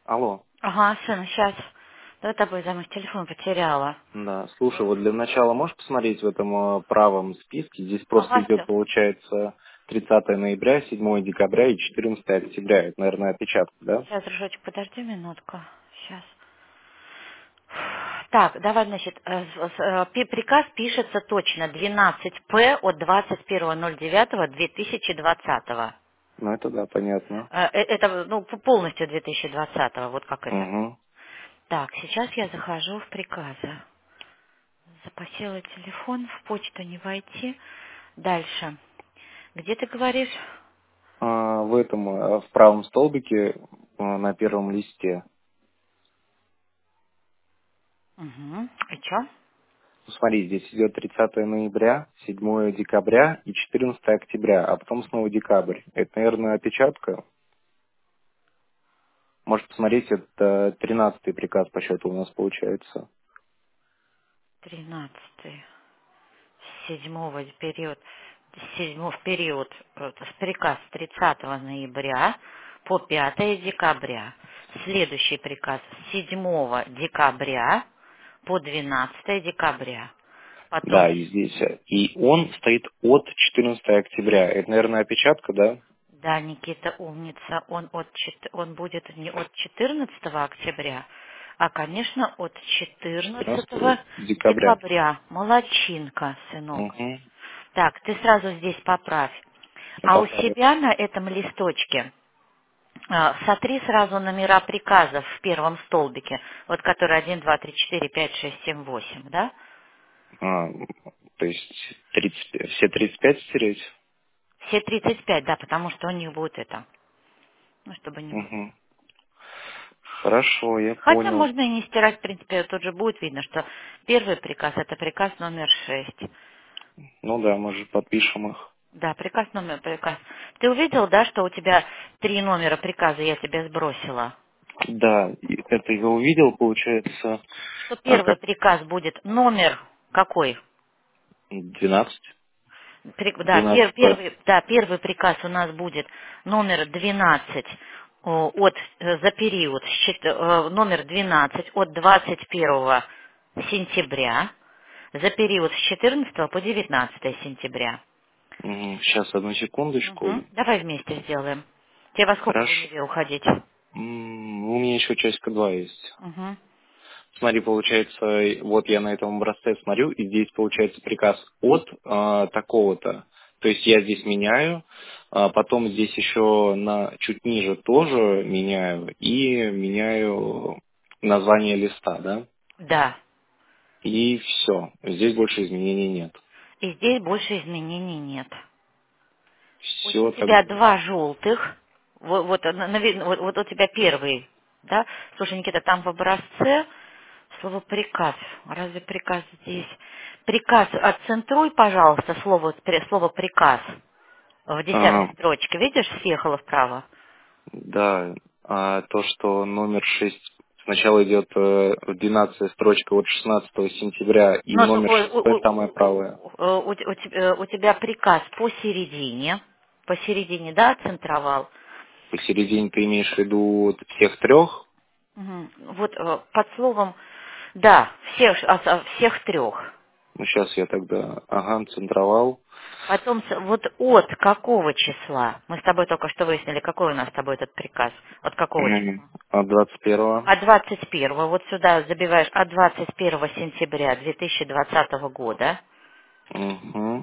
Алло. Ага, сын, сейчас. Давай тобой займусь, телефон потеряла. Да, слушай, вот для начала можешь посмотреть в этом правом списке? Здесь просто Ага, идет, все. получается, 30 ноября, 7 декабря и 14 октября. Это, наверное, опечатка, да? Сейчас, дружочек, подожди минутку. Сейчас. Так, давай, значит, приказ пишется точно 12П от 21.09.2020. Ну, это да, понятно. Это, ну, полностью 2020, вот как это. Угу. Так, сейчас я захожу в приказы. Запосила телефон, в почту не войти. Дальше. Где ты говоришь? В этом, в правом столбике, на первом листе. Угу. И что? Ну, смотри, здесь идет 30 ноября, 7 декабря и 14 октября, а потом снова декабрь. Это, наверное, опечатка. Можешь посмотреть, это 13-й приказ по счету у нас получается. 13. Седьмого период. В период с приказ с 30 ноября по 5 декабря. Следующий приказ с 7 декабря по 12 декабря. Потом, Да, и здесь. И он стоит от 14 октября. Это, наверное, опечатка, да? да, Никита умница, он будет не от 14 октября, а, конечно, от 14 14 декабря. декабря. Молодчинка, сынок. Угу. Так, ты сразу здесь поправь. Ну, А у поправим. себя на этом листочке сотри сразу номера приказов в первом столбике, вот который 1, 2, 3, 4, 5, 6, 7, 8, да? А, то есть 30, все 35 стереть? Все 35, да, потому что у них будет это, ну, чтобы не было. Угу. Хорошо, я Хотя понял. можно и не стирать, в принципе, тут же будет видно, что первый приказ — это приказ номер 6. Ну да, мы же подпишем их. Да, приказ. Ты увидел, да, что у тебя 3 номера приказа я тебе сбросила? Да, и это я увидел, получается, Что первый как приказ будет номер какой? 12. Да, 12 первый приказ у нас будет номер 12 за период, номер 12 от 21 сентября за период с 14 по 19 сентября. Сейчас, одну секундочку. Мгм. Давай вместе сделаем. Тебе во сколько в Хорошо. универ уходить? У меня еще часика 2 есть. Мгм. Смотри, получается, вот я на этом образце смотрю, и здесь получается приказ от такого-то. То есть я здесь меняю, потом здесь еще чуть ниже тоже меняю, и меняю название листа, да? Да. И все. Здесь больше изменений нет. И здесь больше изменений нет. У Все тебя тогда. два желтых. Вот у тебя первый, да? Слушай, Никита, там в образце слово приказ. Разве приказ здесь? Приказ отцентруй, пожалуйста, слово приказ в 10 строчке. Видишь, съехало вправо? Да, то, что номер 6 сначала идет 12 строчка от 16 сентября, и Но номер 6 самое правое. у тебя приказ посередине, да, центровал? Посередине ты имеешь в виду всех трех? Мгм. Вот под словом, да, всех трех. Ну, сейчас я тогда, центровал. Потом вот от какого числа? Мы с тобой только что выяснили, какой у нас с тобой этот приказ. От какого числа? От 21-го. От 21-го. Вот сюда забиваешь от 21 сентября 2020 года. Угу.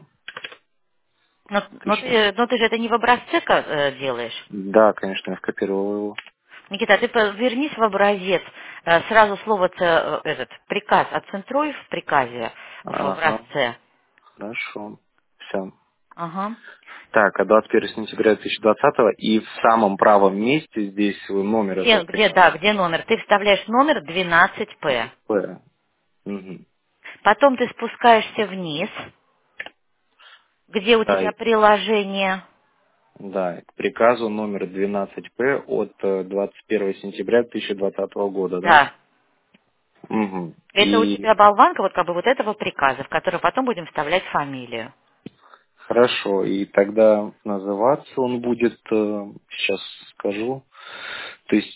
Но ты же это не в образце делаешь. Да, конечно, я скопировал его. Никита, ты вернись в образец. Сразу слово этот приказ отцентруй в приказе в Ага, образце. хорошо. Все. Ага. Так, а 21 сентября 2020 и в самом правом месте здесь номер этого приказа. Где номер? Ты вставляешь номер 12П. П. Мгм. Потом ты спускаешься вниз, где у Да, тебя приложение. да, к приказу номер 12П от 21 сентября 2020 года, да? Да. Угу. Это у И тебя болванка вот как бы вот этого приказа, в который потом будем вставлять фамилию. Хорошо, и тогда называться он будет, сейчас скажу, то есть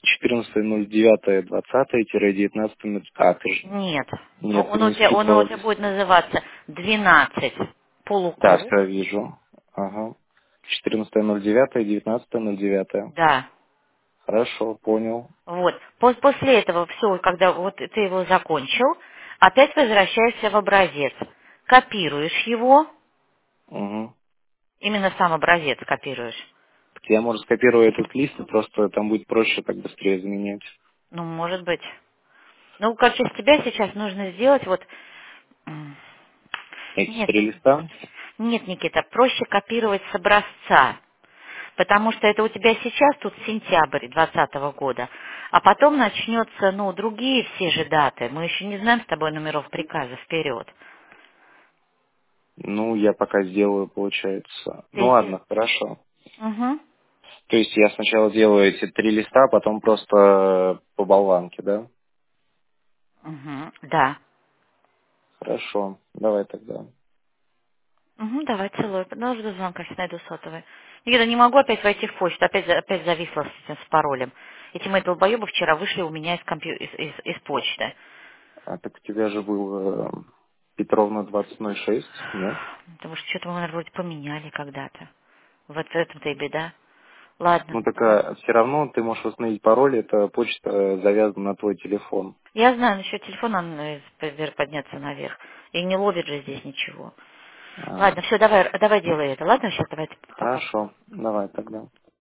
14.09.20-19. А, ты же... Нет. Нет, ты Он не он у скидывал. тебя будет называться 12 Да, полукруг. все вижу. Ага. 14.09, 19.09. Да. Хорошо, понял. Вот. После этого все, когда вот ты его закончил, опять возвращаешься в образец. Копируешь его, Угу. именно сам образец копируешь. Я, может, скопирую этот лист, и просто там будет проще так быстрее заменять. Ну, может быть. Ну, короче, с тебя сейчас нужно сделать вот... м, Эти Нет, 3 листа? нет, Никита, проще копировать с образца. Потому что это у тебя сейчас тут сентябрь 2020 года, а потом начнется, ну, другие все же даты. Мы еще не знаем с тобой номеров приказа вперед. Ну, я пока сделаю, получается. Ну Ты ладно, хорошо. Угу. То есть я сначала делаю эти 3 листа, а потом просто по болванке, да? Угу. Да. Хорошо, давай тогда. Угу, давай, целую. Ну, жду звонка, сейчас найду сотовый. Никита, не могу опять войти в почту, опять зависла с этим, с паролем. Эти мои долбоебы вчера вышли у меня из почты. А так у тебя же был Петровна 2006, нет? Потому что что-то мы, наверное, вроде поменяли когда-то. Вот в этом-то и беда. Ладно. Ну так все равно ты можешь установить пароль, эта почта завязана на твой телефон. Я знаю, насчет телефона надо подняться наверх. И не ловит же здесь ничего. А, Ладно, все, давай делай это. Ладно, сейчас давай пока. хорошо, давай тогда.